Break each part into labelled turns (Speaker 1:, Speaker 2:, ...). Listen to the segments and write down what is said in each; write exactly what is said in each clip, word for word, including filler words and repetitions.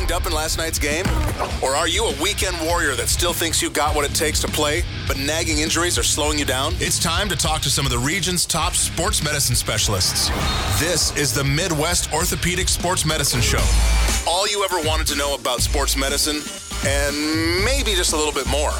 Speaker 1: banged up in last night's game? Or are you a weekend warrior that still thinks you got what it takes to play, but nagging injuries are slowing you down? It's time to talk to some of the region's top sports medicine specialists. This is the Midwest Orthopedic Sports Medicine Show. All you ever wanted to know about sports medicine, and maybe just a little bit more.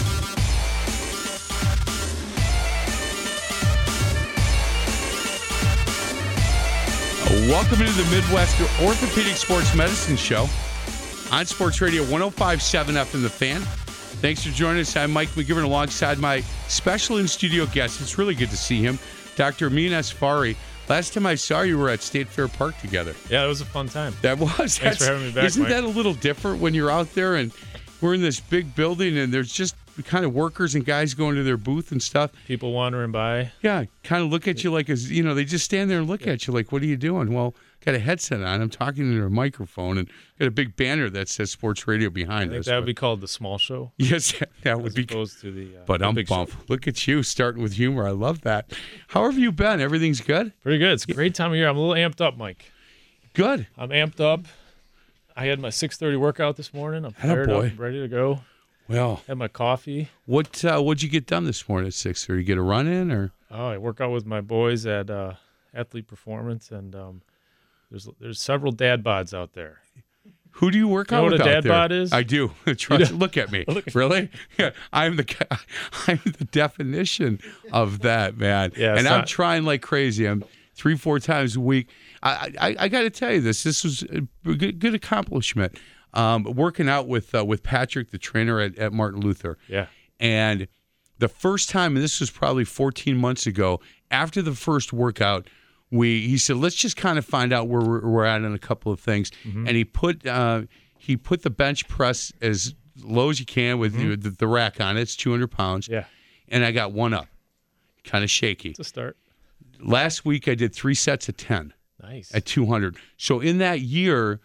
Speaker 2: Welcome into the Midwest Orthopedic Sports Medicine Show on Sports Radio one oh five point seven F M The Fan. Thanks for joining us. I'm Mike McGivern alongside my special in-studio guest. It's really good to see him, Doctor Amin Asfari. Last time I saw you, we were at State Fair Park together.
Speaker 3: Yeah, it was a fun time.
Speaker 2: That was.
Speaker 3: Thanks
Speaker 2: That's,
Speaker 3: for having me back,
Speaker 2: Isn't
Speaker 3: Mike.
Speaker 2: that a little different when you're out there and we're in this big building and there's just kind of workers and guys going to their booth and stuff?
Speaker 3: People wandering by.
Speaker 2: Yeah, kind of look at you like, as you know, they just stand there and look at you like, what are you doing? Well, got a headset on. I'm talking into a microphone and got a big banner that says Sports Radio behind
Speaker 3: I think
Speaker 2: us.
Speaker 3: that would
Speaker 2: but-
Speaker 3: be called the small show.
Speaker 2: Yes, that would
Speaker 3: as
Speaker 2: be.
Speaker 3: opposed to the uh,
Speaker 2: But
Speaker 3: the
Speaker 2: I'm
Speaker 3: big
Speaker 2: bummed.
Speaker 3: show.
Speaker 2: Look at you starting with humor. I love that. How have you been? Everything's good?
Speaker 3: Pretty good. It's a great time of year. I'm a little amped up, Mike.
Speaker 2: Good.
Speaker 3: I'm amped up. I had my six thirty workout this morning. I'm fired up,
Speaker 2: Attaboy.
Speaker 3: and ready to go.
Speaker 2: Well,
Speaker 3: Had my coffee.
Speaker 2: what uh, what'd you get done this morning at six thirty? Get a run in or?
Speaker 3: Oh, I work out with my boys at uh, Athlete Performance, and um, there's there's several dad bods out there.
Speaker 2: Who do you work
Speaker 3: You
Speaker 2: out
Speaker 3: know what
Speaker 2: with
Speaker 3: a
Speaker 2: out
Speaker 3: dad
Speaker 2: there?
Speaker 3: bod is?
Speaker 2: I do. Trust, look at me. Really? Yeah, I'm the guy- I'm the definition of that, man.
Speaker 3: Yeah, it's
Speaker 2: and I'm
Speaker 3: not-
Speaker 2: trying like crazy. I'm three, four times a week. I I, I got to tell you this. This was a good, good accomplishment. Um, working out with uh, with Patrick, the trainer at, at Martin Luther.
Speaker 3: Yeah.
Speaker 2: And the first time, and this was probably fourteen months ago, after the first workout, we he said, let's just kind of find out where we're, we're at on a couple of things.
Speaker 3: Mm-hmm.
Speaker 2: And he put uh, he put the bench press as low as you can with
Speaker 3: Mm-hmm.
Speaker 2: the, the rack on it. It's two hundred pounds.
Speaker 3: Yeah.
Speaker 2: And I got one up, kind of shaky.
Speaker 3: It's a start.
Speaker 2: Last week, I did three sets of ten
Speaker 3: Nice.
Speaker 2: at two hundred. So in that year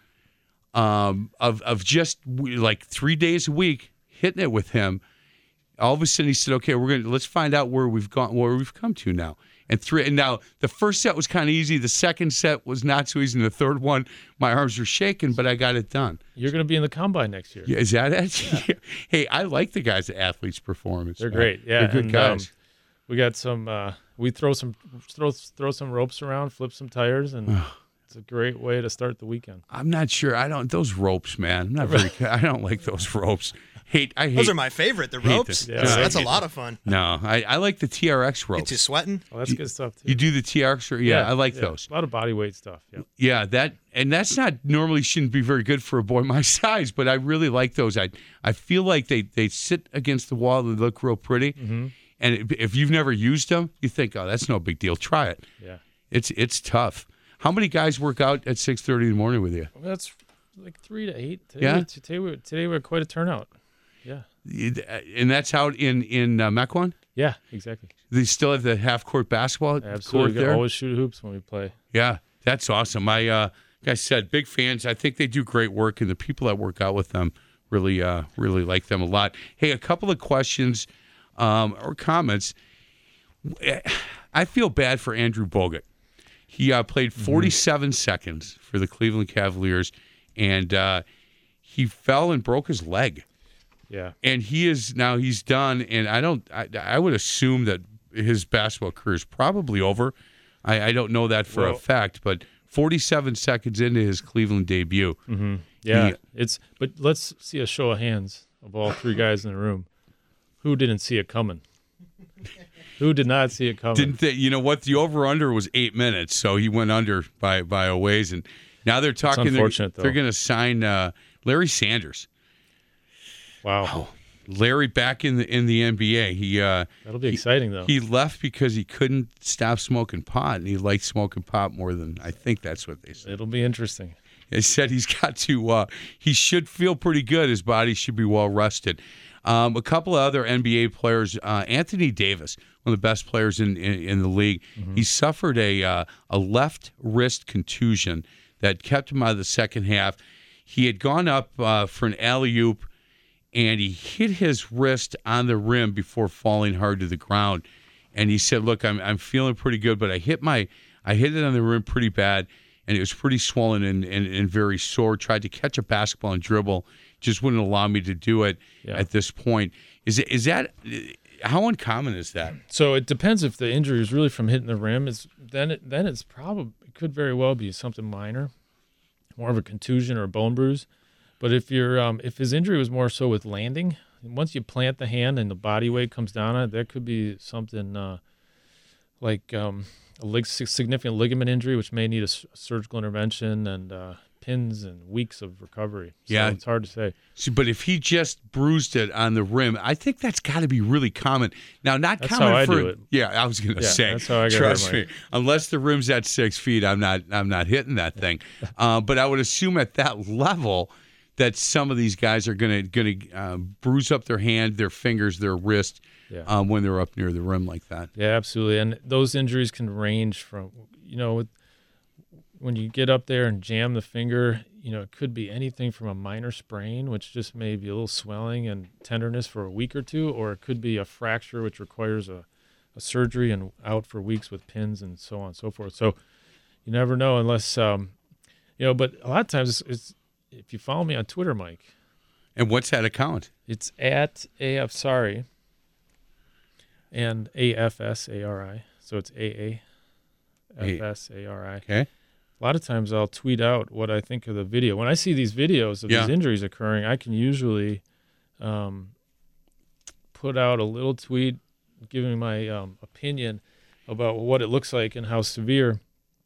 Speaker 2: um, of of just w- like three days a week hitting it with him, all of a sudden he said, "Okay, we're gonna let's find out where we've gone, where we've come to now." And three, and now the first set was kind of easy. The second set was not so easy. And the third one, my arms were shaking, but I got it done.
Speaker 3: You're going to be in the combine next year.
Speaker 2: Yeah, is that it? Hey, I like the guys at Athletes Performance.
Speaker 3: They're
Speaker 2: man.
Speaker 3: great. Yeah.
Speaker 2: They're good
Speaker 3: and,
Speaker 2: guys.
Speaker 3: um, we got some. Uh, we throw some throw throw some ropes around, flip some tires, and it's a great way to start the weekend.
Speaker 2: I'm not sure. I don't those ropes, man. I'm not very. I don't like those ropes. Hate. I hate.
Speaker 4: Those are my favorite, the
Speaker 2: hate
Speaker 4: ropes.
Speaker 2: them.
Speaker 3: Yeah,
Speaker 4: that's
Speaker 3: I
Speaker 4: that's a
Speaker 3: hate
Speaker 4: lot of fun.
Speaker 2: No, I, I like the T R X ropes.
Speaker 4: Gets you sweating.
Speaker 3: Well, that's good stuff too.
Speaker 2: You do the T R X, or, yeah, I like
Speaker 3: yeah.
Speaker 2: those.
Speaker 3: A lot of body weight stuff. Yeah.
Speaker 2: Yeah, that and that's not normally shouldn't be very good for a boy my size, but I really like those. I I feel like they they sit against the wall, they look real pretty,
Speaker 3: Mm-hmm.
Speaker 2: and if you've never used them, you think, oh, that's no big deal. Try it.
Speaker 3: Yeah.
Speaker 2: It's it's tough. How many guys work out at six thirty in the morning with you?
Speaker 3: Well, that's like three to eight. Today,
Speaker 2: Yeah?
Speaker 3: Today we today we're quite a turnout. Yeah.
Speaker 2: And that's out in in uh, Mequon.
Speaker 3: Yeah. Exactly.
Speaker 2: They still have the half court basketball
Speaker 3: Absolutely.
Speaker 2: court
Speaker 3: We can
Speaker 2: there.
Speaker 3: always shoot hoops when we play.
Speaker 2: Yeah, that's awesome. I, uh, like I said, big fans. I think they do great work, and the people that work out with them really, uh, really like them a lot. Hey, a couple of questions um, or comments. I feel bad for Andrew Bogut. He uh, played forty-seven mm-hmm. seconds for the Cleveland Cavaliers, and uh, he fell and broke his leg.
Speaker 3: Yeah.
Speaker 2: And he is now he's done. And I don't. I, I would assume that his basketball career is probably over. I, I don't know that for
Speaker 3: Well-
Speaker 2: a fact, but forty-seven seconds into his Cleveland debut,
Speaker 3: Mm-hmm. Yeah.
Speaker 2: He-
Speaker 3: It's but let's see a show of hands of all three guys in the room. Who didn't see it coming? Who did not see it coming?
Speaker 2: didn't they, you know what? The over under was eight minutes, so he went under by by a ways. And now they're talking. They're,
Speaker 3: unfortunate,
Speaker 2: they're
Speaker 3: though.
Speaker 2: going to sign uh, Larry Sanders.
Speaker 3: Wow.
Speaker 2: Larry back in the in the N B A. He uh,
Speaker 3: That'll be exciting though.
Speaker 2: he left because he couldn't stop smoking pot, and he liked smoking pot more than I think that's what they said.
Speaker 3: It'll be interesting.
Speaker 2: They said he's got to, uh, he should feel pretty good. His body should be well rested. Um, a couple of other N B A players, uh, Anthony Davis, one of the best players in, in, in the league, mm-hmm. he suffered a uh, a left wrist contusion that kept him out of the second half. He had gone up uh, for an alley-oop, and he hit his wrist on the rim before falling hard to the ground. And he said, look, I'm I'm feeling pretty good, but I hit my I hit it on the rim pretty bad. and it was pretty swollen and, and, and very sore. Tried to catch a basketball and dribble, just wouldn't allow me to do it
Speaker 3: Yeah.
Speaker 2: at this point. Is it is that how uncommon is that?
Speaker 3: So it depends if the injury is really from hitting the rim. It's then it, then it's probably it could very well be something minor, more of a contusion or a bone bruise. But if you're um, if his injury was more so with landing, once you plant the hand and the body weight comes down on it, there could be something uh, like um, a lig- significant ligament injury, which may need a s- surgical intervention and uh, pins and weeks of recovery. So
Speaker 2: Yeah.
Speaker 3: it's hard to say.
Speaker 2: See, but if he just bruised it on the rim, I think that's got to be really common. Now, not
Speaker 3: That's
Speaker 2: common
Speaker 3: how I
Speaker 2: for
Speaker 3: do it.
Speaker 2: yeah. I was going to
Speaker 3: Yeah,
Speaker 2: say,
Speaker 3: that's how I got
Speaker 2: trust
Speaker 3: hurt,
Speaker 2: me, unless the rim's at six feet, I'm not I'm not hitting that thing. uh, but I would assume at that level that some of these guys are going to going to uh, bruise up their hand, their fingers, their wrist
Speaker 3: Yeah.
Speaker 2: um, when they're up near the rim like that.
Speaker 3: Yeah, absolutely. And those injuries can range from, you know, with, when you get up there and jam the finger, you know, it could be anything from a minor sprain, which just may be a little swelling and tenderness for a week or two, or it could be a fracture, which requires a, a surgery and out for weeks with pins and so on and so forth. So you never know unless, um, you know, but a lot of times it's, it's if you follow me on Twitter, Mike,
Speaker 2: And what's that account?
Speaker 3: it's at A F Sorry and A F S A R I. So it's A A F S A R I.
Speaker 2: Okay.
Speaker 3: A lot of times I'll tweet out what I think of the video. When I see these videos of
Speaker 2: Yeah.
Speaker 3: these injuries occurring, I can usually um, put out a little tweet giving my um, opinion about what it looks like and how severe.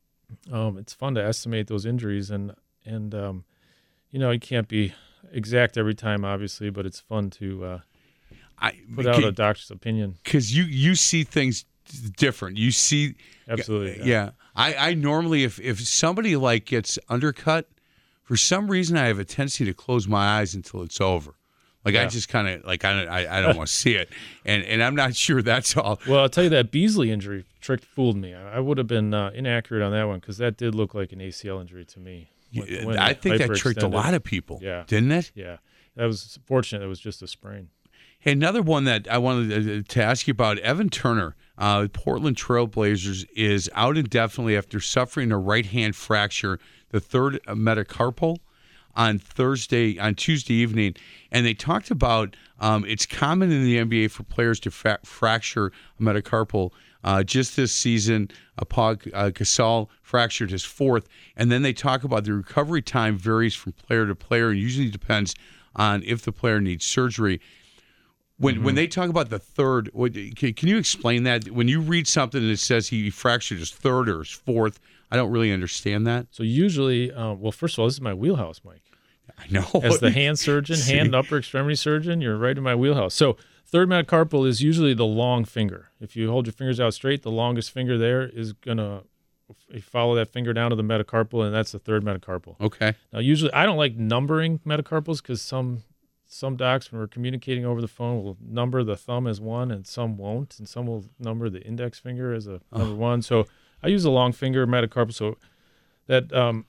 Speaker 3: Um, it's fun to estimate those injuries, and and um, you know, you can't be exact every time, obviously, but it's fun to uh,
Speaker 2: I
Speaker 3: put out a doctor's opinion.
Speaker 2: because you you see things different. You see,
Speaker 3: Absolutely,
Speaker 2: yeah.
Speaker 3: yeah.
Speaker 2: I I normally if if somebody like gets undercut, for some reason I have a tendency to close my eyes until it's over. Like I
Speaker 3: Yeah.
Speaker 2: just kind of like I I, I don't want to see it, and and I'm not sure that's all.
Speaker 3: Well, I'll tell you that Beasley injury tricked fooled me. I I would have been uh, inaccurate on that one because that did look like an A C L injury to me. when- when
Speaker 2: I
Speaker 3: it
Speaker 2: think that tricked a
Speaker 3: hyperextended.
Speaker 2: lot of people.
Speaker 3: Yeah.
Speaker 2: Didn't it?
Speaker 3: Yeah, that was fortunate. It was just a sprain.
Speaker 2: Hey, another one that I wanted to, to ask you about, Evan Turner, uh, Portland Trailblazers, is out indefinitely after suffering a right hand fracture, the third metacarpal, on Thursday, on Tuesday evening. And they talked about um, it's common in the N B A for players to fra- fracture a metacarpal. Uh, just this season, uh, Paul uh, Gasol fractured his fourth. And then they talk about the recovery time varies from player to player and usually depends on if the player needs surgery. When
Speaker 3: Mm-hmm.
Speaker 2: when they talk about the third, what, can, can you explain that? When you read something and it says he fractured his third or his fourth, I don't really understand that.
Speaker 3: So usually, uh, well, first of all, this is my wheelhouse, Mike.
Speaker 2: I know.
Speaker 3: As the hand surgeon,
Speaker 2: See?
Speaker 3: hand and upper extremity surgeon, you're right in my wheelhouse. So third metacarpal is usually the long finger. If you hold your fingers out straight, the longest finger there is gonna you follow that finger down to the metacarpal, and that's the third metacarpal.
Speaker 2: Okay.
Speaker 3: Now, usually, I don't like numbering metacarpals because some some docs, when we're communicating over the phone, will number the thumb as one, and some won't, and some will number the index finger as a number one. So I use a long finger metacarpal. So that um,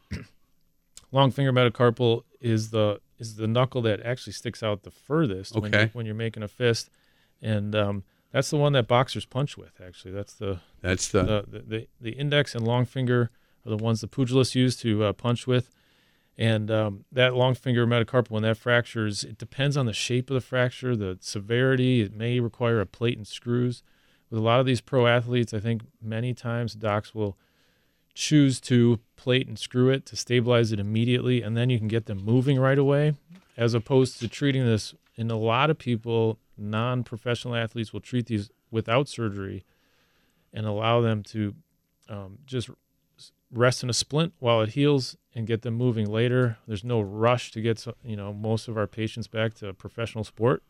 Speaker 3: long finger metacarpal is the is the knuckle that actually sticks out the furthest when,
Speaker 2: Okay.
Speaker 3: you, when you're making a fist, and um, that's the one that boxers punch with. Actually, that's the
Speaker 2: That's the,
Speaker 3: the, the, the, the index and long finger are the ones the pugilists use to uh, punch with. And um, that long finger metacarpal, when that fractures, it depends on the shape of the fracture, the severity. It may require a plate and screws. With a lot of these pro athletes, I think many times docs will choose to plate and screw it to stabilize it immediately, and then you can get them moving right away, as opposed to treating this. And a lot of people, non-professional athletes, will treat these without surgery and allow them to um, just rest in a splint while it heals and get them moving later. There's no rush to get, you know, most of our patients back to professional sport.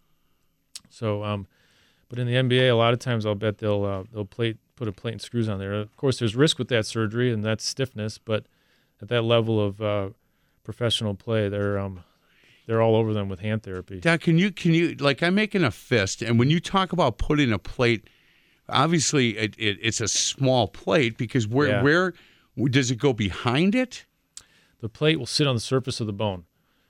Speaker 3: So, um, but in the N B A, a lot of times I'll bet they'll uh, they'll plate put a plate and screws on there. Of course, there's risk with that surgery, and that's stiffness. But at that level of uh, professional play, they're um, they're all over them with hand therapy.
Speaker 2: Doc, can you can you like I'm making a fist, and when you talk about putting a plate, obviously it, it, it's a small plate because where
Speaker 3: Yeah.
Speaker 2: where does it go behind it?
Speaker 3: The plate will sit on the surface of the bone.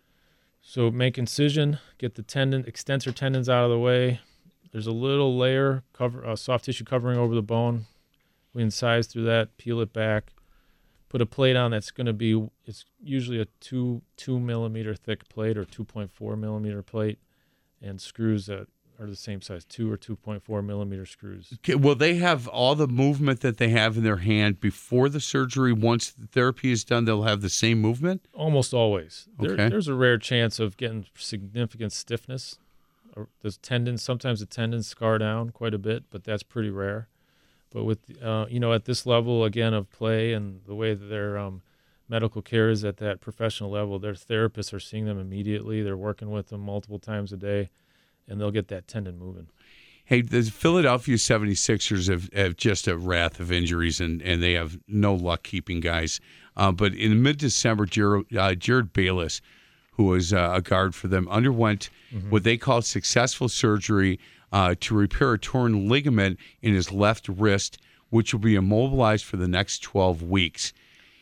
Speaker 3: So make incision, get the tendon, extensor tendons out of the way. There's a little layer, cover, uh, soft tissue covering over the bone. We incise through that, peel it back, put a plate on that's going to be, it's usually a two two millimeter thick plate or two point four millimeter plate, and screws that are the same size, two or two point four millimeter screws.
Speaker 2: Okay, will they have all the movement that they have in their hand before the surgery? Once the therapy is done, they'll have the same movement?
Speaker 3: Almost always. There,
Speaker 2: Okay.
Speaker 3: There's a rare chance of getting significant stiffness. Or there's tendons, sometimes the tendons scar down quite a bit, but that's pretty rare. But with, uh, you know, at this level, again, of play and the way that their um, medical care is at that professional level, their therapists are seeing them immediately. They're working with them multiple times a day, and they'll get that tendon moving.
Speaker 2: Hey, the Philadelphia seventy-sixers have, have just a wrath of injuries, and, and they have no luck keeping guys. Uh, but in mid-December, Jared, uh, Jared Bayless, who was uh, a guard for them, underwent mm-hmm. what they call successful surgery uh, to repair a torn ligament in his left wrist, which will be immobilized for the next twelve weeks.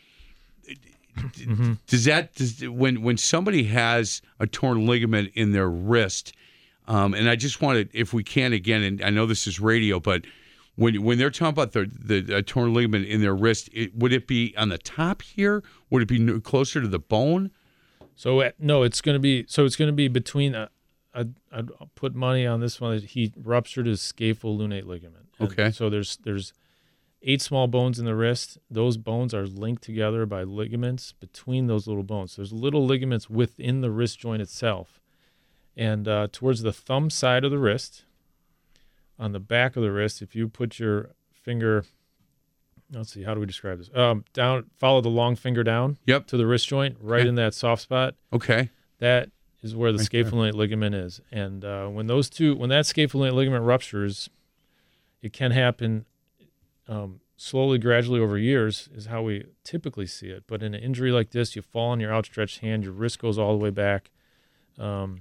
Speaker 2: Mm-hmm. Does that does, when when somebody has a torn ligament in their wrist, um, and I just want to, if we can again, and I know this is radio, but when when they're talking about the the a torn ligament in their wrist, it, would it be on the top here? Would it be closer to the bone?
Speaker 3: So uh, no, it's going to be so it's going to be between. A, I'd, I'd put money on this one. He ruptured his scapholunate ligament. And
Speaker 2: okay.
Speaker 3: So there's there's eight small bones in the wrist. Those bones are linked together by ligaments between those little bones. So there's little ligaments within the wrist joint itself, and uh, towards the thumb side of the wrist, on the back of the wrist, if you put your finger. Let's see, how do we describe this? Um, down, follow the long finger down.
Speaker 2: Yep.
Speaker 3: To the wrist joint, right
Speaker 2: okay.
Speaker 3: in that soft spot.
Speaker 2: Okay.
Speaker 3: That is where the
Speaker 2: right
Speaker 3: scapholunate ligament is, and uh, when those two, when that scapholunate ligament ruptures, it can happen um, slowly, gradually over years, is how we typically see it. But in an injury like this, you fall on your outstretched hand, your wrist goes all the way back. Um,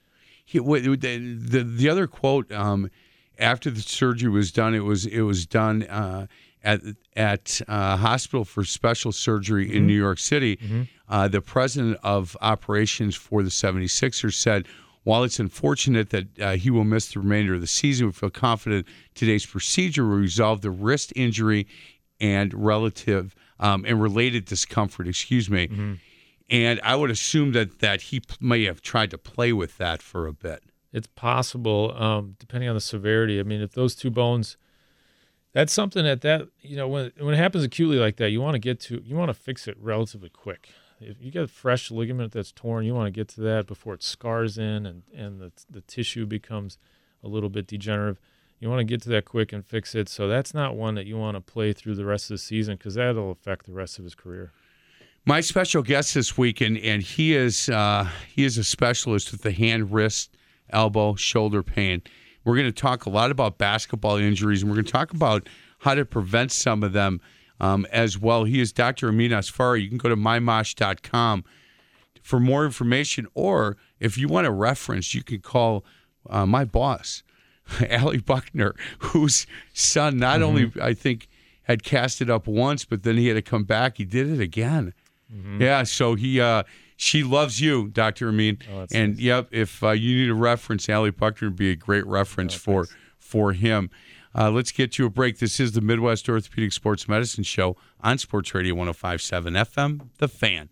Speaker 2: he, the, the the other quote um, after the surgery was done, it was it was done. Uh, At at uh, Hospital for Special Surgery
Speaker 3: mm-hmm.
Speaker 2: in New York City,
Speaker 3: mm-hmm.
Speaker 2: uh, the president of operations for the seventy-sixers said, while it's unfortunate that uh, he will miss the remainder of the season, we feel confident today's procedure will resolve the wrist injury and relative um, and related discomfort. Excuse me.
Speaker 3: Mm-hmm.
Speaker 2: And I would assume that that he may have tried to play with that for a bit.
Speaker 3: It's possible, um, depending on the severity. I mean, if those two bones. That's something that, that you know, when when it happens acutely like that, you want to get to, you want to fix it relatively quick. If you get a fresh ligament that's torn, you want to get to that before it scars in and, and the, the tissue becomes a little bit degenerative. You want to get to that quick and fix it. So that's not one that you want to play through the rest of the season because that'll affect the rest of his career.
Speaker 2: My special guest this week, and, and he is uh, he is a specialist with the hand, wrist, elbow, shoulder pain. We're going to talk a lot about basketball injuries, and we're going to talk about how to prevent some of them um, as well. He is Doctor Amin Asfari. You can go to my mosh dot com for more information, or if you want a reference, you can call uh, my boss, Allie Buckner, whose son not mm-hmm. only, I think, had cast it up once, but then he had to come back. He did it again. Mm-hmm. Yeah, so he... Uh, She loves you, Doctor Amin.
Speaker 3: Oh,
Speaker 2: and,
Speaker 3: nice.
Speaker 2: yep, if uh, you need a reference, Allie Buckner would be a great reference
Speaker 3: oh,
Speaker 2: for for him. Uh, let's get to a break. This is the Midwest Orthopedic Sports Medicine Show on Sports Radio one oh five point seven F M, The Fan.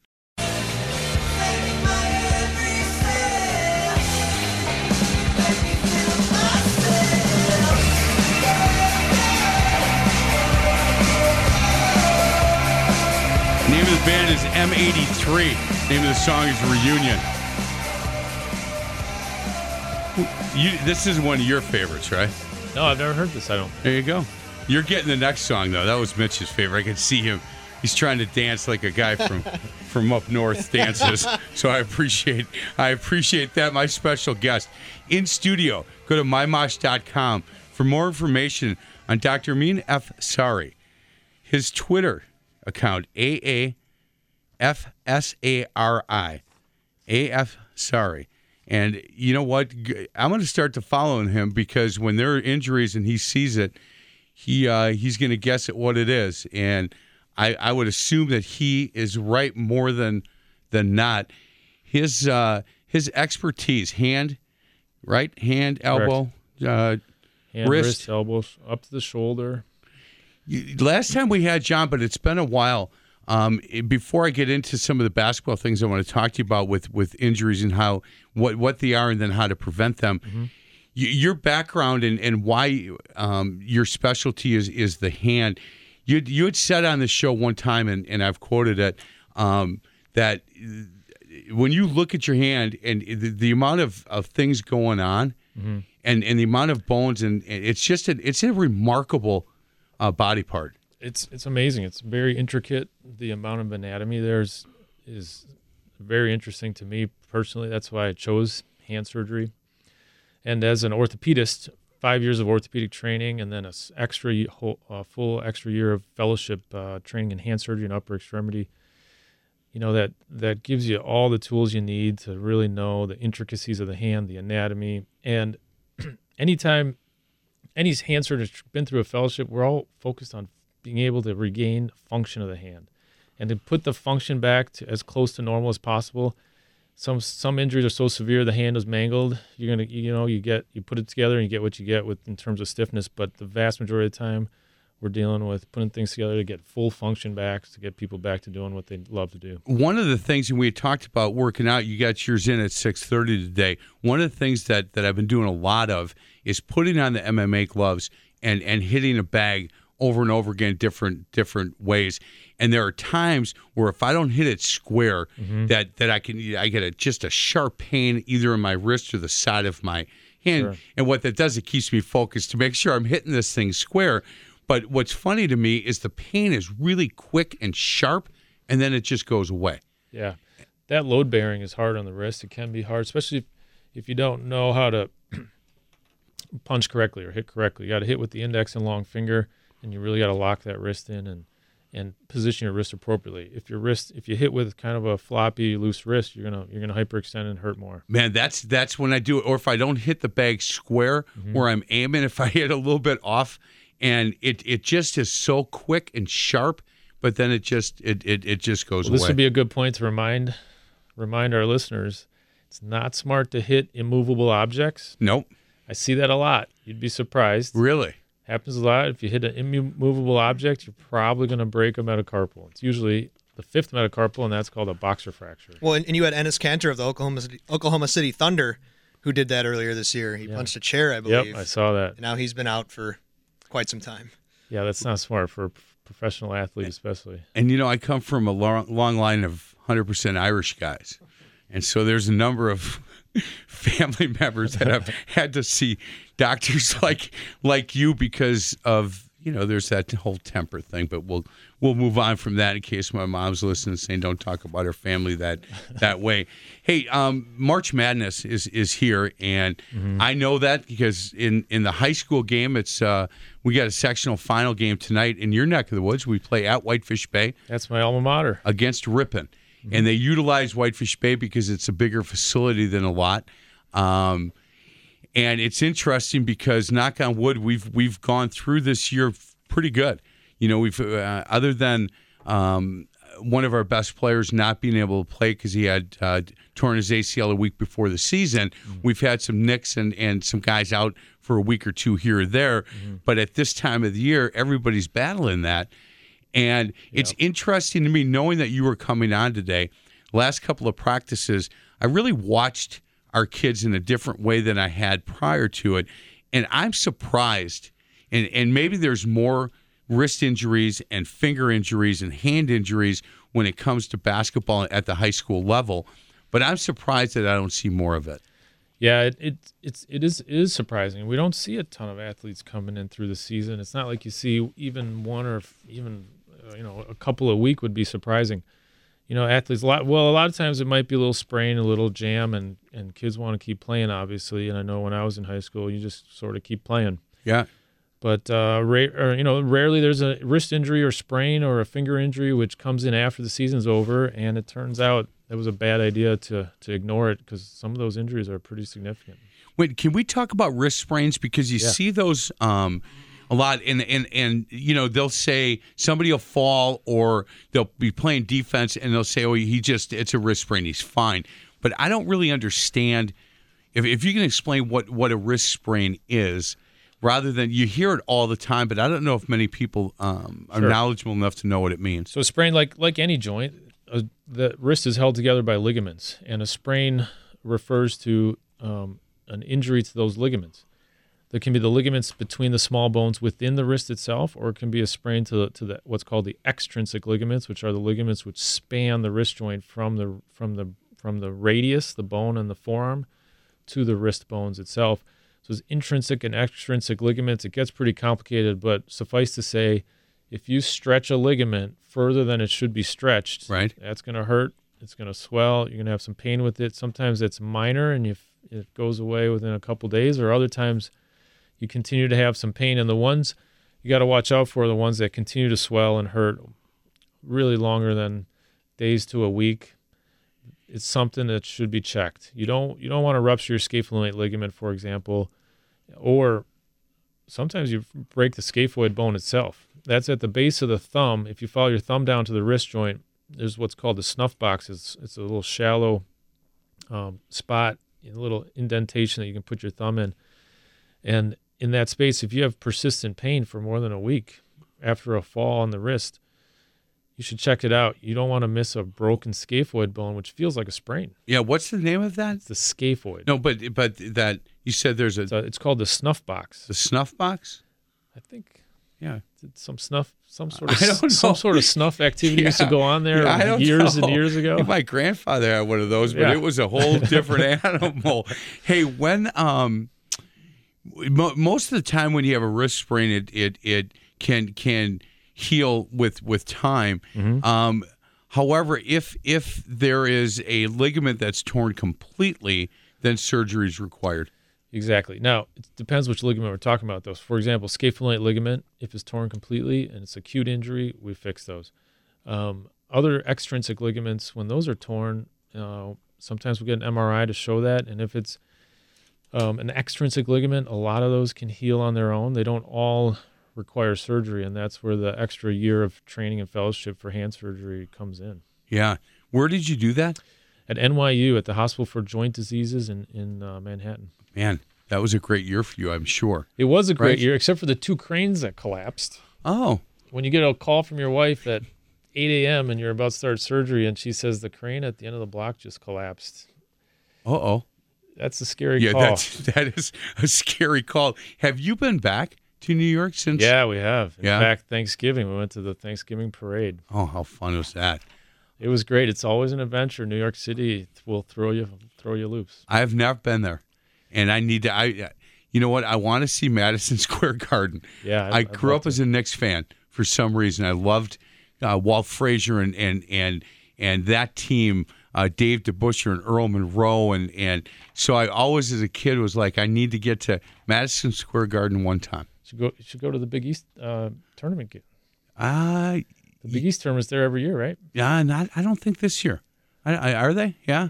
Speaker 2: Name of the band is M eighty-three. Name of the song is Reunion. You, this is one of your favorites, right?
Speaker 3: No, I've never heard this, I don't think.
Speaker 2: There you go. You're getting the next song, though. That was Mitch's favorite. I could see him. He's trying to dance like a guy from from up north dances. So I appreciate I appreciate that. My special guest in studio. Go to my mosh dot com for more information on Doctor Amin Asfari. His Twitter account, A A F S A R I. A F, sorry. And you know what? I'm going to start to following him because when there are injuries and he sees it, he uh, he's going to guess at what it is. And I, I would assume that he is right more than than not. His uh, his expertise, hand, right? Hand, elbow, uh,
Speaker 3: Hand,
Speaker 2: wrist.
Speaker 3: wrist, elbows, up to the shoulder.
Speaker 2: Last time we had John, but it's been a while. Um, before I get into some of the basketball things I want to talk to you about with, with injuries and how what, what they are and then how to prevent them, mm-hmm. y- your background and, and why um, your specialty is, is the hand. You you had said on the show one time, and, and I've quoted it, um, that when you look at your hand and the, the amount of, of things going on mm-hmm. and, and the amount of bones, and, and it's just a, it's a remarkable uh, body part.
Speaker 3: It's it's amazing. It's very intricate. The amount of anatomy there's is very interesting to me personally. That's why I chose hand surgery. And as an orthopedist, five years of orthopedic training and then a extra uh, full extra year of fellowship uh, training in hand surgery and upper extremity. You know, that that gives you all the tools you need to really know the intricacies of the hand, the anatomy. And anytime any hand surgeon has been through a fellowship, we're all focused on being able to regain function of the hand and to put the function back to as close to normal as possible. Some some injuries are so severe the hand is mangled. You're gonna you know you get you put it together and you get what you get with in terms of stiffness. But the vast majority of the time, we're dealing with putting things together to get full function back, to get people back to doing what they love to do.
Speaker 2: One of the things, and we had talked about working out, you got yours in at six thirty today. One of the things that, that I've been doing a lot of is putting on the M M A gloves and, and hitting a bag over and over again, different different ways. And there are times where if I don't hit it square, mm-hmm. that, that I can I get a, just a sharp pain either in my wrist or the side of my hand. Sure. And what that does, it keeps me focused to make sure I'm hitting this thing square. But what's funny to me is the pain is really quick and sharp, and then it just goes away.
Speaker 3: Yeah, that load bearing is hard on the wrist. It can be hard, especially if, if you don't know how to punch correctly or hit correctly. You got to hit with the index and long finger, and you really got to lock that wrist in and and position your wrist appropriately. If your wrist, if you hit with kind of a floppy, loose wrist, you're gonna you're gonna hyperextend and hurt more.
Speaker 2: Man, that's that's when I do it. Or if I don't hit the bag square mm-hmm. where I'm aiming, if I hit a little bit off. And it, it just is so quick and sharp, but then it just it it, it just goes
Speaker 3: well, this
Speaker 2: away.
Speaker 3: This would be a good point to remind remind our listeners. It's not smart to hit immovable objects.
Speaker 2: Nope.
Speaker 3: I see that a lot. You'd be surprised.
Speaker 2: Really?
Speaker 3: Happens a lot. If you hit an immovable object, you're probably going to break a metacarpal. It's usually the fifth metacarpal, and that's called a boxer fracture.
Speaker 4: Well, and, and you had Enes Kanter of the Oklahoma City, Oklahoma City Thunder who did that earlier this year. He yeah. punched a chair, I believe.
Speaker 3: Yep, I saw that.
Speaker 4: And now he's been out for quite some time.
Speaker 3: Yeah, that's not smart for a professional athlete especially.
Speaker 2: And, you know, I come from a long, long line of one hundred percent Irish guys. And so there's a number of family members that have had to see doctors like like you because of, you know, there's that whole temper thing. But we'll we'll move on from that in case my mom's listening saying don't talk about her family that that way. Hey, um, March Madness is is here, and mm-hmm. I know that because in, in the high school game, it's uh, we got a sectional final game tonight in your neck of the woods. We play at Whitefish Bay.
Speaker 3: That's my alma mater.
Speaker 2: Against Ripon. Mm-hmm. And they utilize Whitefish Bay because it's a bigger facility than a lot. Um, and it's interesting because, knock on wood, we've we've gone through this year pretty good. You know, we've uh, other than um, one of our best players not being able to play because he had uh, torn his A C L a week before the season, mm-hmm. we've had some nicks and, and some guys out for a week or two here or there. Mm-hmm. But at this time of the year, everybody's battling that. And it's yep. interesting to me knowing that you were coming on today. Last couple of practices, I really watched our kids in a different way than I had prior to it. And I'm surprised, and, and maybe there's more wrist injuries and finger injuries and hand injuries when it comes to basketball at the high school level, but I'm surprised that I don't see more of it.
Speaker 3: Yeah, it, it it's it is it is surprising. We don't see a ton of athletes coming in through the season. It's not like you see even one or even uh, you know a couple a week would be surprising. You know, athletes a lot. Well, a lot of times it might be a little sprain, a little jam, and and kids want to keep playing, obviously. And I know when I was in high school, you just sort of keep playing.
Speaker 2: Yeah.
Speaker 3: But uh, ra- or, you know, rarely there's a wrist injury or sprain or a finger injury which comes in after the season's over, and it turns out it was a bad idea to to ignore it because some of those injuries are pretty significant.
Speaker 2: Wait, can we talk about wrist sprains because you yeah. see those um, a lot, and and and you know they'll say somebody will fall or they'll be playing defense and they'll say, oh, he just it's a wrist sprain, he's fine. But I don't really understand if if you can explain what what a wrist sprain is. rather than you hear it all the time, but I don't know if many people um, are
Speaker 3: Sure.
Speaker 2: knowledgeable enough to know what it means.
Speaker 3: So a sprain, like like any joint, uh, the wrist is held together by ligaments, and a sprain refers to um, an injury to those ligaments. There can be the ligaments between the small bones within the wrist itself, or it can be a sprain to the, to the what's called the extrinsic ligaments, which are the ligaments which span the wrist joint from the from the from the radius, the bone in the forearm, to the wrist bones itself. So it's intrinsic and extrinsic ligaments. It gets pretty complicated, but suffice to say, if you stretch a ligament further than it should be stretched,
Speaker 2: Right.
Speaker 3: that's going to hurt. It's going to swell. You're going to have some pain with it. Sometimes it's minor and you, it goes away within a couple days, or other times you continue to have some pain. And the ones you got to watch out for are the ones that continue to swell and hurt really longer than days to a week. It's something that should be checked. You don't you don't want to rupture your scapholunate ligament, for example, or sometimes you break the scaphoid bone itself. That's at the base of the thumb. If you follow your thumb down to the wrist joint, there's what's called the snuff box. It's, it's a little shallow um, spot, a little indentation that you can put your thumb in. And in that space, if you have persistent pain for more than a week after a fall on the wrist, you should check it out. You don't want to miss a broken scaphoid bone, which feels like a sprain.
Speaker 2: Yeah, what's the name of that?
Speaker 3: It's the scaphoid.
Speaker 2: No, but but that you said there's a
Speaker 3: It's, a, it's called the snuff box.
Speaker 2: the snuff box.
Speaker 3: I think
Speaker 2: Yeah,
Speaker 3: it's some snuff, some sort of
Speaker 2: I don't know.
Speaker 3: some sort of snuff activity used to
Speaker 2: Yeah.
Speaker 3: go on there
Speaker 2: Yeah, I don't
Speaker 3: years
Speaker 2: know.
Speaker 3: and years ago.
Speaker 2: My grandfather had one of those, but
Speaker 3: Yeah.
Speaker 2: it was a whole different animal. Hey, when um, mo- most of the time when you have a wrist sprain, it it it can can heal with with time.
Speaker 3: Mm-hmm.
Speaker 2: Um, however, if if there is a ligament that's torn completely, then surgery is required.
Speaker 3: Exactly. Now, it depends which ligament we're talking about, though. So for example, scapholunate ligament, if it's torn completely and it's acute injury, we fix those. Um, other extrinsic ligaments, when those are torn, uh, sometimes we get an M R I to show that. And if it's um, an extrinsic ligament, a lot of those can heal on their own. They don't all require surgery, and that's where the extra year of training and fellowship for hand surgery comes in.
Speaker 2: Yeah. Where did you do that?
Speaker 3: At N Y U, at the Hospital for Joint Diseases in, in uh, Manhattan.
Speaker 2: Man, that was a great year for you, I'm sure.
Speaker 3: It was a great
Speaker 2: Right.
Speaker 3: year, except for the two cranes that collapsed.
Speaker 2: Oh,
Speaker 3: When you get a call from your wife at eight a.m. and you're about to start surgery and she says the crane at the end of the block just collapsed,
Speaker 2: uh-oh.
Speaker 3: that's a scary
Speaker 2: Yeah,
Speaker 3: call.
Speaker 2: that's, that is a scary call. Have you been back to New York since?
Speaker 3: Yeah, we have. In
Speaker 2: Yeah?
Speaker 3: fact, Thanksgiving, we went to the Thanksgiving parade.
Speaker 2: Oh, how fun was that?
Speaker 3: It was great. It's always an adventure. New York City will throw you throw you loops.
Speaker 2: I have never been there, and I need to. I, you know what? I want to see Madison Square Garden.
Speaker 3: Yeah, I'd-
Speaker 2: I
Speaker 3: I'd
Speaker 2: grew
Speaker 3: love
Speaker 2: up as a Knicks fan for some reason. I loved uh, Walt Frazier and and and and that team, uh, Dave DeBusschere and Earl Monroe, and and so I always, as a kid, was like, I need to get to Madison Square Garden one time.
Speaker 3: You should go. You should go to the Big East uh, tournament. game.
Speaker 2: Uh,
Speaker 3: The Big East tournament's there every year, right?
Speaker 2: yeah, not. I don't think this year. I, I, are they? Yeah.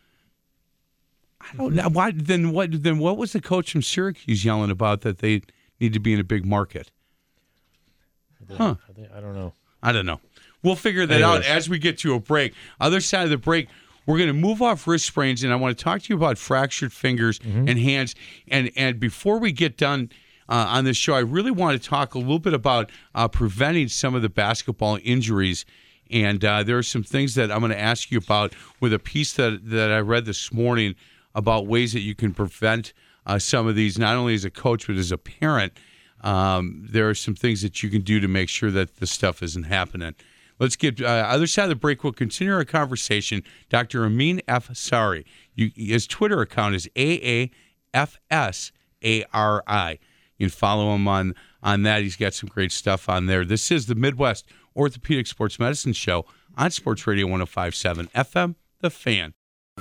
Speaker 2: I don't know. Why then? What then? What was the coach from Syracuse yelling about that they need to be in a big market? Huh.
Speaker 3: I, think, I don't know.
Speaker 2: I don't know. We'll figure that out
Speaker 3: Anyways.
Speaker 2: as we get to a break. Other side of the break, we're going to move off wrist sprains, and I want to talk to you about fractured fingers and hands. And and before we get done uh, on this show, I really want to talk a little bit about uh, preventing some of the basketball injuries. And uh, there are some things that I'm going to ask you about with a piece that, that I read this morning about ways that you can prevent uh, some of these, not only as a coach, but as a parent. Um, there are some things that you can do to make sure that this stuff isn't happening. Let's get uh, other side of the break. We'll continue our conversation. Doctor Amin F. Sari. You, his Twitter account is A A F S A R I. You can follow him on, on that. He's got some great stuff on there. This is the Midwest Orthopedic Sports Medicine Show on Sports Radio one oh five point seven F M, The Fan.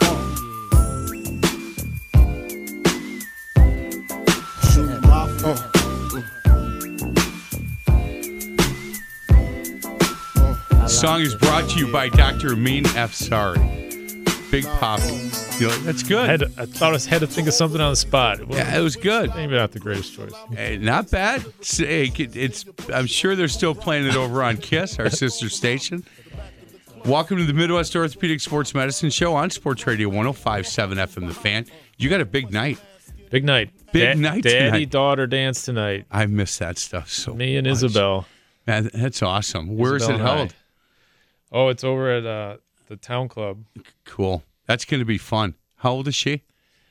Speaker 2: Song is brought to you by Doctor Amin F. Sari. Big Pop. You know, that's
Speaker 3: I,
Speaker 2: good.
Speaker 3: had to, I thought I had to think of something on the spot. Well,
Speaker 2: Yeah, it was good.
Speaker 3: maybe not the greatest choice.
Speaker 2: Hey, not bad. It's, hey, it's. I'm sure they're still playing it over on KISS, our sister station. Welcome to the Midwest Orthopedic Sports Medicine Show on Sports Radio one oh five point seven F M, The Fan. You got a big night.
Speaker 3: Big night.
Speaker 2: Big
Speaker 3: Da-
Speaker 2: night
Speaker 3: Daddy
Speaker 2: tonight.
Speaker 3: daughter dance tonight.
Speaker 2: I miss that stuff so
Speaker 3: Me and
Speaker 2: much.
Speaker 3: Isabel.
Speaker 2: Man, that's awesome. Where is it
Speaker 3: Isabel and I.
Speaker 2: held?
Speaker 3: Oh, it's over at uh, the town club.
Speaker 2: Cool. That's going to be fun. How old is she?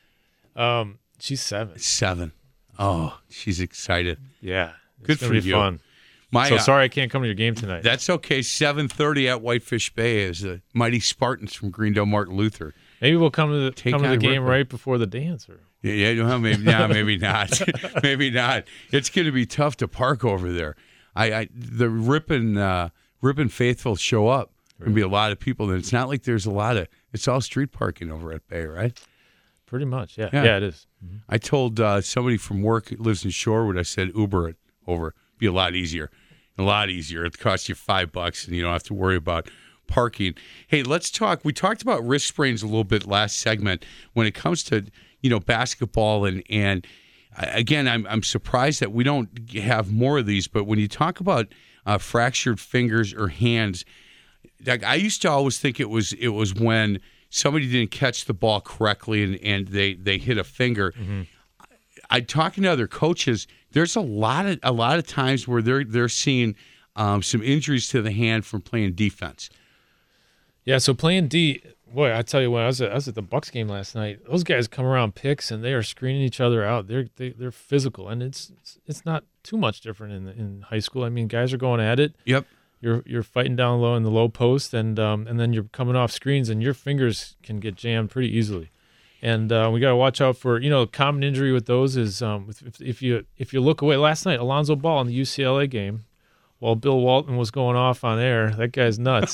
Speaker 3: Um, she's seven.
Speaker 2: Seven. Oh, she's excited.
Speaker 3: Yeah. It's
Speaker 2: Good
Speaker 3: gonna
Speaker 2: for
Speaker 3: be
Speaker 2: you.
Speaker 3: fun.
Speaker 2: My,
Speaker 3: So
Speaker 2: uh,
Speaker 3: sorry I can't come to your game tonight.
Speaker 2: That's okay. seven thirty at Whitefish Bay is the Mighty Spartans from Greendale Martin Luther.
Speaker 3: Maybe we'll come to the
Speaker 2: Take
Speaker 3: come to the
Speaker 2: on
Speaker 3: game
Speaker 2: Ripper.
Speaker 3: right before the dance. Or
Speaker 2: Yeah, yeah, well, maybe, nah, maybe not. maybe not. It's going to be tough to park over there. I, I the Ripon uh, Ripon faithful show up. There'll be a lot of people, and it's not like there's a lot of. It's all street parking over at Bay, right?
Speaker 3: pretty much, yeah,
Speaker 2: Yeah.
Speaker 3: yeah, it is.
Speaker 2: I told uh, somebody from work who lives in Shorewood. I said Uber it over. Be a lot easier. A lot easier. It costs you five bucks, and you don't have to worry about parking. Hey, let's talk. We talked about wrist sprains a little bit last segment when it comes to you know basketball and and uh, again, I'm I'm surprised that we don't have more of these. But when you talk about uh, fractured fingers or hands, like I used to always think it was it was when somebody didn't catch the ball correctly and, and they they hit a finger.
Speaker 3: Mm-hmm.
Speaker 2: I talking to other coaches. There's a lot of a lot of times where they're they're seeing um, some injuries to the hand from playing defense.
Speaker 3: Yeah, so playing D, boy, I tell you what, I was at, I was at the Bucks game last night. Those guys come around picks and they are screening each other out. They're they, they're physical, and it's it's, it's not too much different in in high school. I mean, guys are going at it.
Speaker 2: Yep.
Speaker 3: You're you're fighting down low in the low post, and um, and then you're coming off screens, and your fingers can get jammed pretty easily. And uh, we got to watch out for, you know, common injury with those is um, if, if you if you look away. Last night, Alonzo Ball in the U C L A game, while Bill Walton was going off on air, that guy's nuts.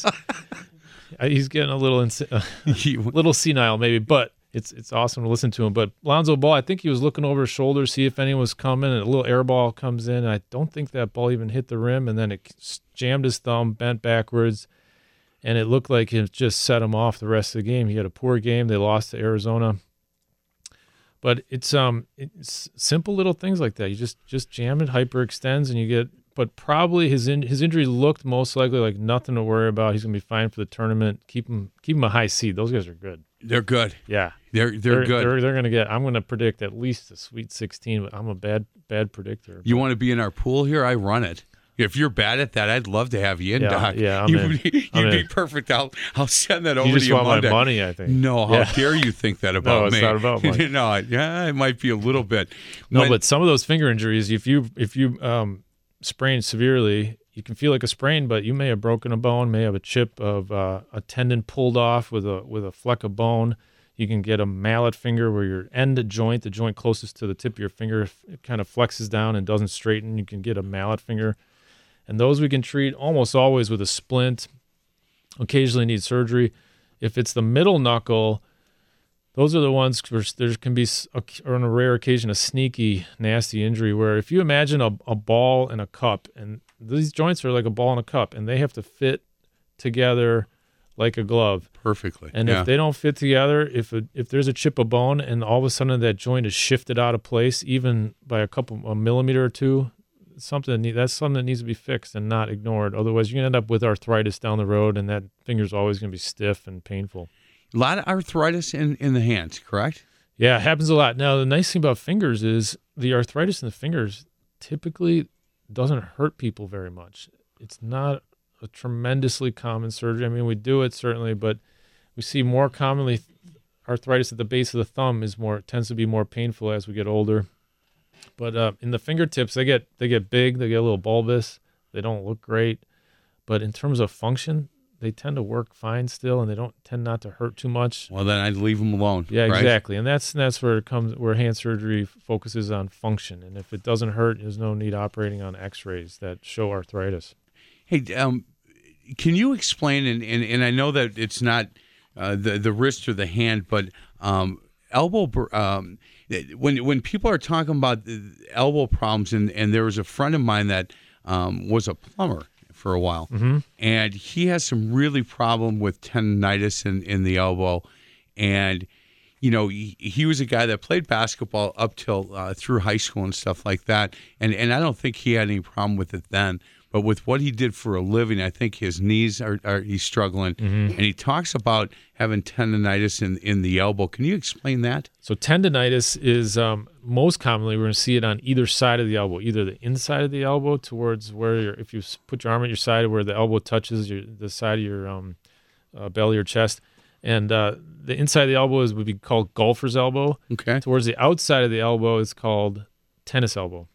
Speaker 3: He's getting a little insi- a little senile maybe, but it's it's awesome to listen to him. But Alonzo Ball, I think he was looking over his shoulder, see if anyone was coming, and a little air ball comes in. And I don't think that ball even hit the rim, and then it jammed his thumb, bent backwards. And it looked like it just set him off the rest of the game. He had a poor game. They lost to Arizona. But it's um it's simple little things like that. You just just jam it, hyperextends, and you get. But probably his in, his injury looked most likely like nothing to worry about. He's gonna be fine for the tournament. Keep him keep him a high seed. Those guys are good.
Speaker 2: They're good.
Speaker 3: Yeah,
Speaker 2: They're they're, good.
Speaker 3: They're, they're gonna get. I'm gonna predict at least a Sweet sixteen. But I'm a bad bad predictor.
Speaker 2: You want to be in our pool here? I run it. If you're bad at that, I'd love to have you in,
Speaker 3: Yeah,
Speaker 2: Doc.
Speaker 3: yeah, I'm
Speaker 2: you
Speaker 3: in.
Speaker 2: would be,
Speaker 3: I'm
Speaker 2: you'd be
Speaker 3: in.
Speaker 2: perfect. I'll I'll send that over
Speaker 3: You just
Speaker 2: to you
Speaker 3: want
Speaker 2: Monday.
Speaker 3: my money, I think.
Speaker 2: No, how
Speaker 3: Yeah.
Speaker 2: dare you think that about
Speaker 3: No, it's
Speaker 2: me?
Speaker 3: not about money.
Speaker 2: no, I- yeah, it might be a little bit.
Speaker 3: No,
Speaker 2: When-
Speaker 3: but some of those finger injuries, if you if you um, sprain severely, you can feel like a sprain, but you may have broken a bone, may have a chip of uh, a tendon pulled off with a with a fleck of bone. You can get a mallet finger where your end joint, the joint closest to the tip of your finger, it kind of flexes down and doesn't straighten. You can get a mallet finger. And those we can treat almost always with a splint, occasionally need surgery. If it's the middle knuckle, those are the ones where there can be, or on a rare occasion, a sneaky, nasty injury where if you imagine a, a ball and a cup, and these joints are like a ball and a cup, and they have to fit together like a glove.
Speaker 2: perfectly.
Speaker 3: And
Speaker 2: yeah.
Speaker 3: if they don't fit together, if a, if there's a chip of bone and all of a sudden that joint is shifted out of place, even by a couple, a millimeter or two, something that need, that's something that needs to be fixed and not ignored. Otherwise, you're gonna end up with arthritis down the road, and that finger's always gonna be stiff and painful.
Speaker 2: a lot of arthritis in, in the hands, correct?
Speaker 3: Yeah, it happens a lot. Now, the nice thing about fingers is the arthritis in the fingers typically doesn't hurt people very much. It's not a tremendously common surgery. I mean, we do it certainly, but we see more commonly arthritis at the base of the thumb is more tends to be more painful as we get older. But uh, in the fingertips, they get they get big, they get a little bulbous, they don't look great. But in terms of function, they tend to work fine still, and they don't tend not to hurt too much.
Speaker 2: Well, then I'd leave them alone.
Speaker 3: Yeah,
Speaker 2: right?
Speaker 3: exactly, and that's that's where it comes where hand surgery focuses on function. And if it doesn't hurt, there's no need operating on X-rays that show arthritis.
Speaker 2: Hey, um, can you explain? And, and, and I know that it's not uh, the the wrist or the hand, but um, elbow. Um, when when people are talking about elbow problems, and, and there was a friend of mine that um, was a plumber for a while,
Speaker 3: Mm-hmm.
Speaker 2: and he has some really problem with tendonitis in, in the elbow, and you know he, he was a guy that played basketball up till uh, through high school and stuff like that, and and I don't think he had any problem with it then. But with what he did for a living, I think his knees are, are he's struggling.
Speaker 3: Mm-hmm.
Speaker 2: And he talks about having tendonitis in, in the elbow. Can you explain that?
Speaker 3: So tendonitis is um, most commonly we're going to see it on either side of the elbow, either the inside of the elbow towards where you're, if you s- put your arm at your side where the elbow touches your, the side of your um, uh, belly or chest. And uh, the inside of the elbow is would be called golfer's elbow.
Speaker 2: Okay.
Speaker 3: Towards the outside of the elbow is called tennis elbow.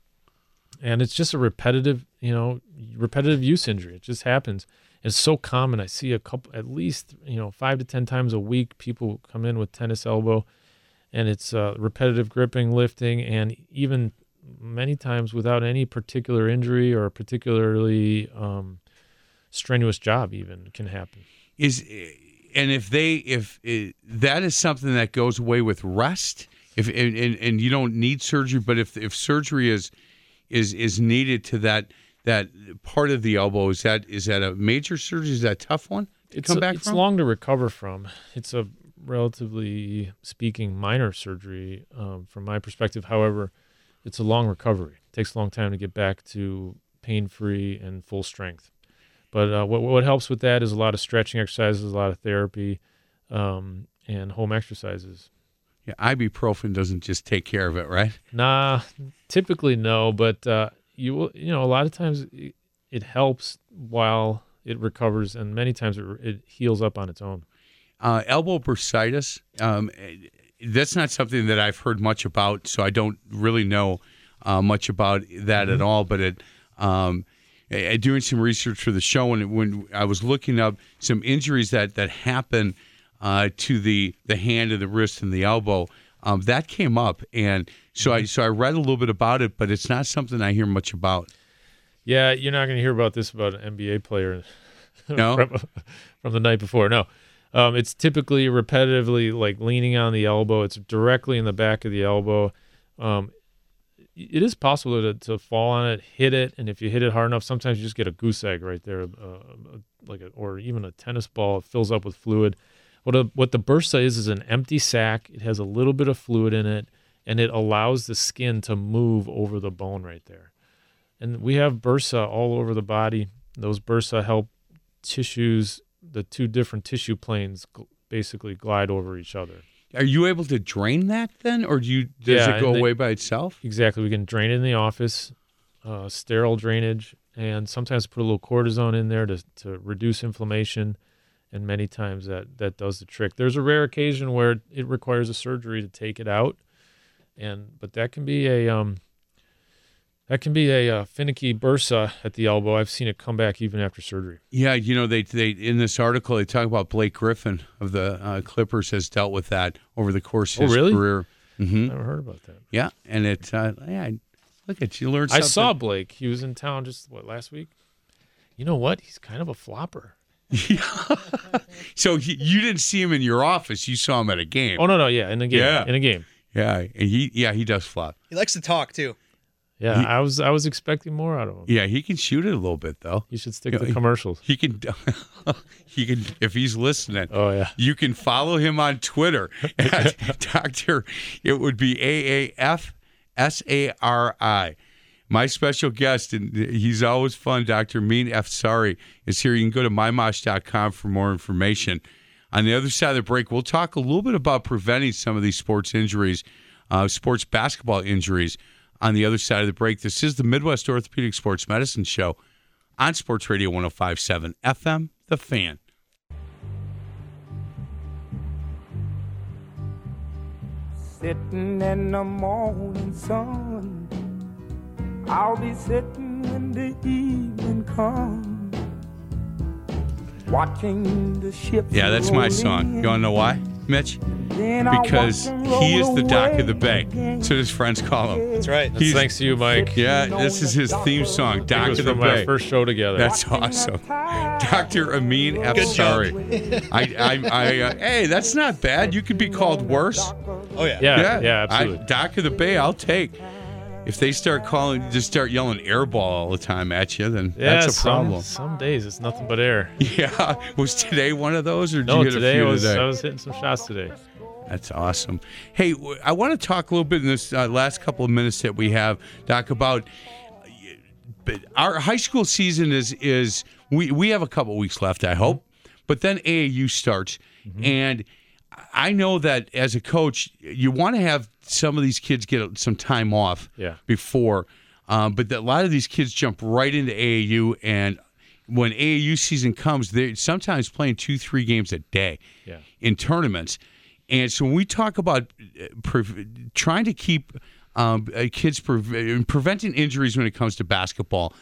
Speaker 3: And it's just a repetitive, you know, repetitive use injury. It just happens. It's so common. I see a couple, at least, you know, five to ten times a week, people come in with tennis elbow, and it's uh, repetitive gripping, lifting, and even many times without any particular injury or particularly um, strenuous job even can happen.
Speaker 2: Is and if they if it, that is something that goes away with rest, if and, and, and you don't need surgery, but if if surgery is is is needed to that that part of the elbow, is that is that a major surgery? Is that a tough one to
Speaker 3: It's
Speaker 2: come
Speaker 3: a-
Speaker 2: back
Speaker 3: It's
Speaker 2: from?
Speaker 3: long to recover from. It's a relatively speaking minor surgery um, from my perspective. However, it's a long recovery. It takes a long time to get back to pain-free and full strength. But uh, what what helps with that is a lot of stretching exercises, a lot of therapy, um, and home exercises.
Speaker 2: Yeah, ibuprofen doesn't just take care of it, right?
Speaker 3: Nah, typically no, but uh, you will. You know, a lot of times it, it helps while it recovers, and many times it, it heals up on its own.
Speaker 2: Uh, elbow bursitis. Um, that's not something that I've heard much about, so I don't really know uh, much about that
Speaker 3: Mm-hmm.
Speaker 2: at all. But it, um, I- doing some research for the show, and when I was looking up some injuries that that happen uh, to the the hand and the wrist and the elbow, um, that came up, and so I so I read a little bit about it, but it's not something I hear much about.
Speaker 3: Yeah, you're not going to hear about this about an N B A player
Speaker 2: No?
Speaker 3: from, from the night before. No, um, it's typically repetitively like leaning on the elbow. It's directly in the back of the elbow. Um, it is possible to, to fall on it, hit it, and if you hit it hard enough, sometimes you just get a goose egg right there, uh, like a, or even a tennis ball. It fills up with fluid. What a, what the bursa is is an empty sac. It has a little bit of fluid in it, and it allows the skin to move over the bone right there. And we have bursa all over the body. Those bursa help tissues, the two different tissue planes, gl- basically glide over each other.
Speaker 2: Are you able to drain that then, or do you does
Speaker 3: Yeah,
Speaker 2: it go
Speaker 3: and they-
Speaker 2: away by itself?
Speaker 3: Exactly. We can drain it in the office, uh, sterile drainage, and sometimes put a little cortisone in there to, to reduce inflammation. And many times that, that does the trick. There's a rare occasion where it requires a surgery to take it out, and but that can be a um, that can be a, uh finicky bursa at the elbow. I've seen it come back even after surgery.
Speaker 2: Yeah, you know, they they in this article they talk about Blake Griffin of the uh, Clippers has dealt with that over the course of
Speaker 3: Oh,
Speaker 2: his
Speaker 3: really?
Speaker 2: career. hmm
Speaker 3: Never heard about that.
Speaker 2: Yeah, and it uh, yeah, look at you learned
Speaker 3: I
Speaker 2: something.
Speaker 3: saw Blake. He was in town just what last week. You know what? He's kind of a flopper.
Speaker 2: So he, you didn't see him in your office; you saw him at a game.
Speaker 3: Oh no, no, yeah, in a game.
Speaker 2: Yeah.
Speaker 3: In a game.
Speaker 2: Yeah, and he yeah he does flop.
Speaker 4: He likes to talk too.
Speaker 3: Yeah,
Speaker 2: He-
Speaker 3: I was I was expecting more out of him.
Speaker 2: Yeah, he can shoot it a little bit though.
Speaker 3: You should stick
Speaker 2: Yeah,
Speaker 3: to
Speaker 2: he-
Speaker 3: commercials.
Speaker 2: He can he can if he's listening.
Speaker 3: Oh yeah.
Speaker 2: You can follow him on Twitter at Doctor It would be A A F S A R I. My special guest, and he's always fun, Doctor Amin Afsari, is here. You can go to my mosh dot com for more information. On the other side of the break, we'll talk a little bit about preventing some of these sports injuries, uh, sports basketball injuries. On the other side of the break, this is the Midwest Orthopedic Sports Medicine Show on Sports Radio one oh five point seven F M, The Fan.
Speaker 5: Sitting in the morning sun, I'll be sitting when the evening comes, watching the ships.
Speaker 2: Yeah, that's my
Speaker 5: roll
Speaker 2: song.
Speaker 5: in.
Speaker 2: You want to know why, Mitch?
Speaker 5: Then I'll
Speaker 2: Because
Speaker 5: watch 'em
Speaker 2: he is
Speaker 5: roll
Speaker 2: the Doc of the
Speaker 5: away
Speaker 2: Bay.
Speaker 5: again.
Speaker 2: So his friends call him.
Speaker 4: That's right.
Speaker 3: That's
Speaker 2: He's-
Speaker 3: thanks to you, Mike.
Speaker 2: Yeah, this is his theme song,
Speaker 3: It
Speaker 2: Doc
Speaker 3: was
Speaker 2: of the
Speaker 3: from our
Speaker 2: Bay.
Speaker 3: first show together.
Speaker 2: That's awesome. Doctor Amin
Speaker 4: job.
Speaker 2: Afsari. I, I, I, uh, hey, that's not bad. You could be called worse.
Speaker 4: Oh yeah.
Speaker 3: yeah, yeah,
Speaker 2: I,
Speaker 3: absolutely.
Speaker 2: Doc of the Bay, I'll take. If they start calling, just start yelling airball all the time at you, then
Speaker 3: yeah,
Speaker 2: that's a problem.
Speaker 3: Some, some days it's nothing but air.
Speaker 2: Yeah. Was today one of those, or did
Speaker 3: No,
Speaker 2: you hit
Speaker 3: today
Speaker 2: a
Speaker 3: I
Speaker 2: few
Speaker 3: was
Speaker 2: today?
Speaker 3: I was hitting some shots today.
Speaker 2: That's awesome. Hey, w- I want to talk a little bit in this uh, last couple of minutes that we have, Doc, about uh, but our high school season is is we we have a couple weeks left, I hope, but then A A U starts, and I know that as a coach, you want to have some of these kids get some time off
Speaker 3: Yeah.
Speaker 2: before, um, but that a lot of these kids jump right into A A U, and when A A U season comes, they're sometimes playing two, three games a day
Speaker 3: Yeah.
Speaker 2: in tournaments. And so when we talk about uh, pre- trying to keep um, uh, kids pre- preventing injuries when it comes to basketball,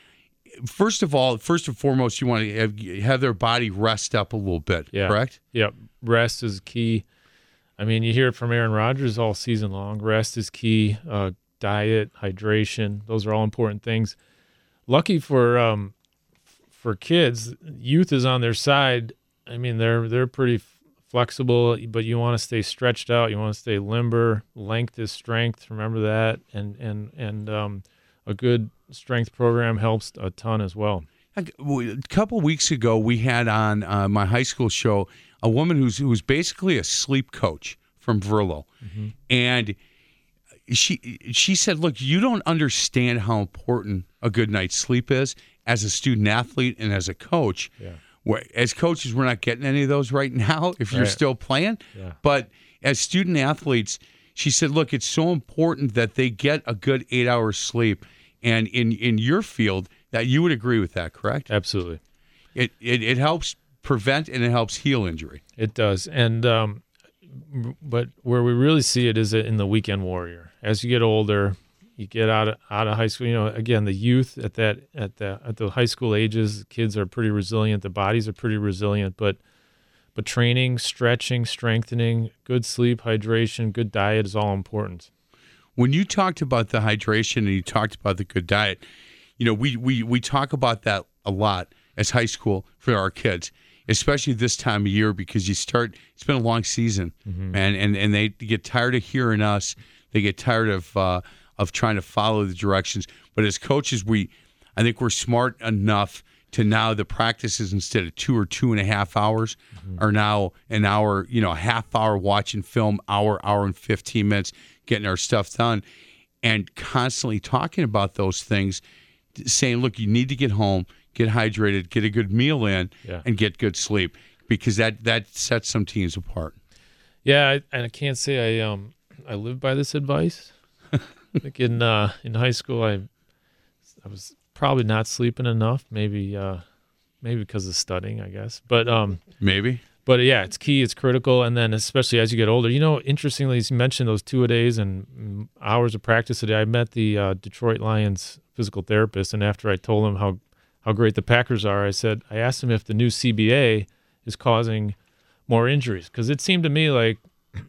Speaker 2: first of all, first and foremost, you want to have, have their body rest up a little bit,
Speaker 3: Yeah.
Speaker 2: correct?
Speaker 3: Yep. Rest is key. I mean, you hear it from Aaron Rodgers all season long. Rest is key. Uh, diet, hydration, those are all important things. Lucky for um, for kids, youth is on their side. I mean, they're they're pretty f- flexible, but you want to stay stretched out. You want to stay limber. Length is strength. Remember that. And and and um, a good strength program helps a ton as well.
Speaker 2: A couple weeks ago, we had on uh, my high school show a woman who's who's basically a sleep coach from Verlo,
Speaker 3: Mm-hmm.
Speaker 2: and she she said, "Look, you don't understand how important a good night's sleep is as a student athlete and as a coach.
Speaker 3: Yeah.
Speaker 2: Where, as coaches, we're not getting any of those right now if you're
Speaker 3: Right.
Speaker 2: still playing.
Speaker 3: Yeah.
Speaker 2: But as student athletes, she said, look, it's so important that they get a good eight hours sleep. And in, in your field, that you would agree with that, correct?
Speaker 3: Absolutely.
Speaker 2: It, it it helps prevent and it helps heal injury.
Speaker 3: It does. And um, but where we really see it is in the weekend warrior. As you get older, you get out of out of high school. You know, again, the youth at that at the at the high school ages, kids are pretty resilient. The bodies are pretty resilient. But but training, stretching, strengthening, good sleep, hydration, good diet is all important.
Speaker 2: When you talked about the hydration and you talked about the good diet, you know, we we we talk about that a lot as high school for our kids, especially this time of year, because you start, it's been a long season,
Speaker 3: Mm-hmm.
Speaker 2: and, and and they get tired of hearing us. They get tired of uh, of trying to follow the directions. But as coaches, we, I think we're smart enough to now the practices, instead of two or two and a half hours,
Speaker 3: Mm-hmm.
Speaker 2: are now an hour, you know, a half hour watching film, hour, hour and fifteen minutes, getting our stuff done, and constantly talking about those things, saying, look, you need to get home, get hydrated, get a good meal in,
Speaker 3: Yeah.
Speaker 2: and get good sleep, because that, that sets some teams apart.
Speaker 3: Yeah, I, and I can't say I um I live by this advice. Like in uh, in high school, I I was probably not sleeping enough. Maybe uh, maybe because of studying, I guess. But um,
Speaker 2: Maybe.
Speaker 3: but yeah, it's key. It's critical. And then especially as you get older, you know, interestingly, you mentioned those two a days and mm, hours of practice a day. I met the uh, Detroit Lions physical therapist, and after I told him how how great the Packers are, I said I asked him if the new C B A is causing more injuries, because it seemed to me like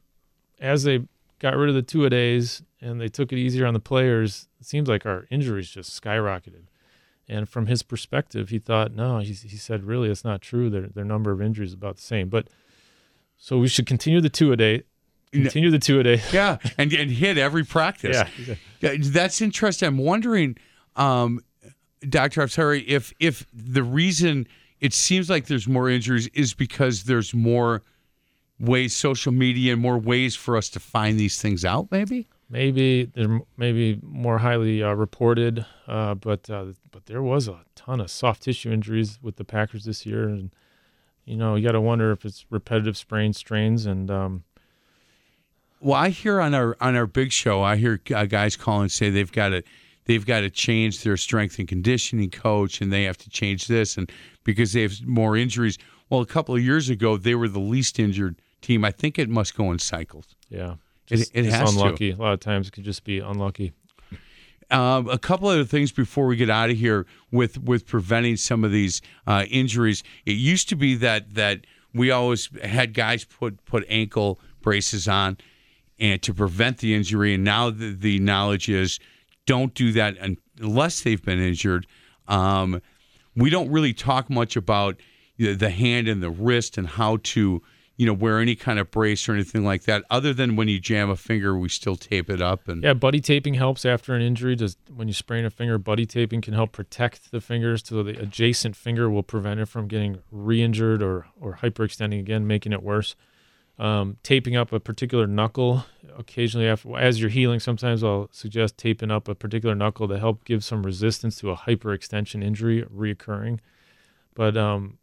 Speaker 3: as they got rid of the two a days and they took it easier on the players, it seems like our injuries just skyrocketed. And from his perspective, he thought, no, he, he said, really, it's not true. Their their number of injuries is about the same. But so we should continue the two a day, continue the two a day.
Speaker 2: Yeah, and, and hit every practice.
Speaker 3: Yeah.
Speaker 2: Yeah, that's interesting. I'm wondering, um, Doctor Afsari, if if the reason it seems like there's more injuries is because there's more ways, social media, and more ways for us to find these things out, maybe?
Speaker 3: Maybe they're maybe more highly uh, reported, uh, but uh, but there was a ton of soft tissue injuries with the Packers this year, and you know you got to wonder if it's repetitive sprain strains. And um,
Speaker 2: Well, I hear on our on our big show, I hear uh, guys call and say they've got to they've got to change their strength and conditioning coach, and they have to change this, and because they have more injuries. Well, a couple of years ago, they were the least injured team. I think it must go in cycles.
Speaker 3: yeah,
Speaker 2: It-
Speaker 3: just,
Speaker 2: it
Speaker 3: just
Speaker 2: has to.
Speaker 3: unlucky. A lot of times it could just be unlucky.
Speaker 2: Um, a couple other things before we get out of here with with preventing some of these uh, injuries. It used to be that that we always had guys put put ankle braces on and to prevent the injury, and now the, the knowledge is don't do that unless they've been injured. Um, we don't really talk much about the, the hand and the wrist and how to you know wear any kind of brace or anything like that, other than when you jam a finger, we still tape it up. And
Speaker 3: Yeah, buddy taping helps after an injury. Just when you sprain a finger, buddy taping can help protect the fingers so the adjacent finger will prevent it from getting re-injured or, or hyperextending again, making it worse. Um, taping up a particular knuckle occasionally after, as you're healing, sometimes I'll suggest taping up a particular knuckle to help give some resistance to a hyperextension injury reoccurring. But um,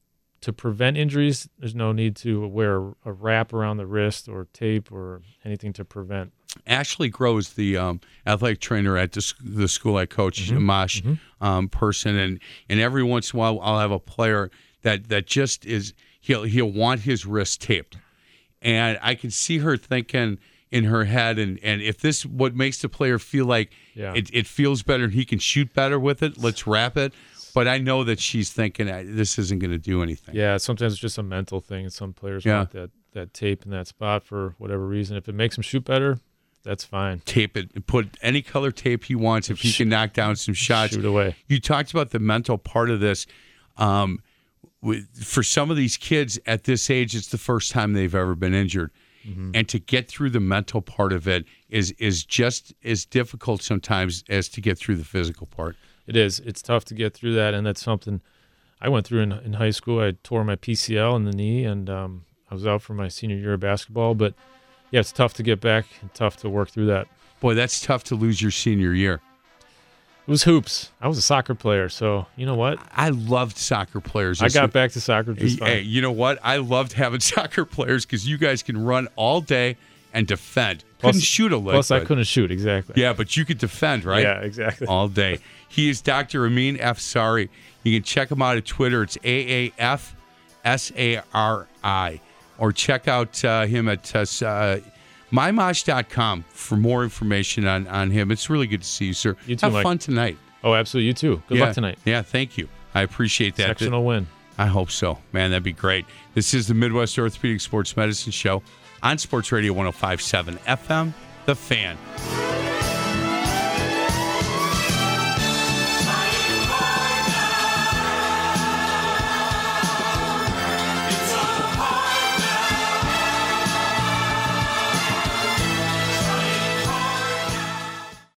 Speaker 3: to prevent injuries, there's no need to wear a wrap around the wrist or tape or anything to prevent.
Speaker 2: Ashley Groves, the um, athletic trainer at the, sc- the school I coach,
Speaker 3: Mm-hmm.
Speaker 2: Mosh
Speaker 3: Mm-hmm.
Speaker 2: um, person, and and every once in a while I'll have a player that that just is he'll he'll want his wrist taped, and I can see her thinking in her head, and and if this what makes the player feel like
Speaker 3: Yeah.
Speaker 2: it, it feels better and he can shoot better with it, let's wrap it. But I know that she's thinking "I- this isn't going to do anything.
Speaker 3: Yeah, sometimes it's just a mental thing, and some players
Speaker 2: Yeah.
Speaker 3: want that, that tape in that spot for whatever reason. If it makes them shoot better, that's fine.
Speaker 2: Tape it, put any color tape he wants if he can knock down some shots.
Speaker 3: Shoot away.
Speaker 2: You talked about the mental part of this. Um, with, for some of these kids at this age, it's the first time they've ever been injured. Mm-hmm. And to get through the mental part of it is is just as difficult sometimes as to get through the physical part.
Speaker 3: It is. It's tough to get through that, and that's something I went through in, in high school. I tore my P C L in the knee, and um, I was out for my senior year of basketball. But, yeah, it's tough to get back and tough to work through that.
Speaker 2: Boy, that's tough to lose your senior year.
Speaker 3: It was hoops. I was a soccer player, so you know what?
Speaker 2: I loved soccer players.
Speaker 3: I got back to soccer just fine.
Speaker 2: Hey, you know what? I loved having soccer players because you guys can run all day and defend.
Speaker 3: Plus-
Speaker 2: couldn't shoot a lick.
Speaker 3: Plus, I
Speaker 2: but-
Speaker 3: couldn't shoot, exactly.
Speaker 2: Yeah, but you could defend, right?
Speaker 3: Yeah, exactly.
Speaker 2: All day. He is Doctor Amin Afsari. You can check him out at Twitter. It's A A F S A R I. Or check out uh, him at uh, uh, my mosh dot com for more information on, on him. It's really good to see you, sir.
Speaker 3: You too,
Speaker 2: Have
Speaker 3: Mike.
Speaker 2: fun tonight.
Speaker 3: Oh, absolutely. You too. Good
Speaker 2: yeah.
Speaker 3: luck tonight.
Speaker 2: Yeah, thank you. I appreciate that.
Speaker 3: Sectional win.
Speaker 2: I hope so. Man, that'd be great. This is the Midwest Orthopedic Sports Medicine Show on Sports Radio one oh five point seven F M, The Fan.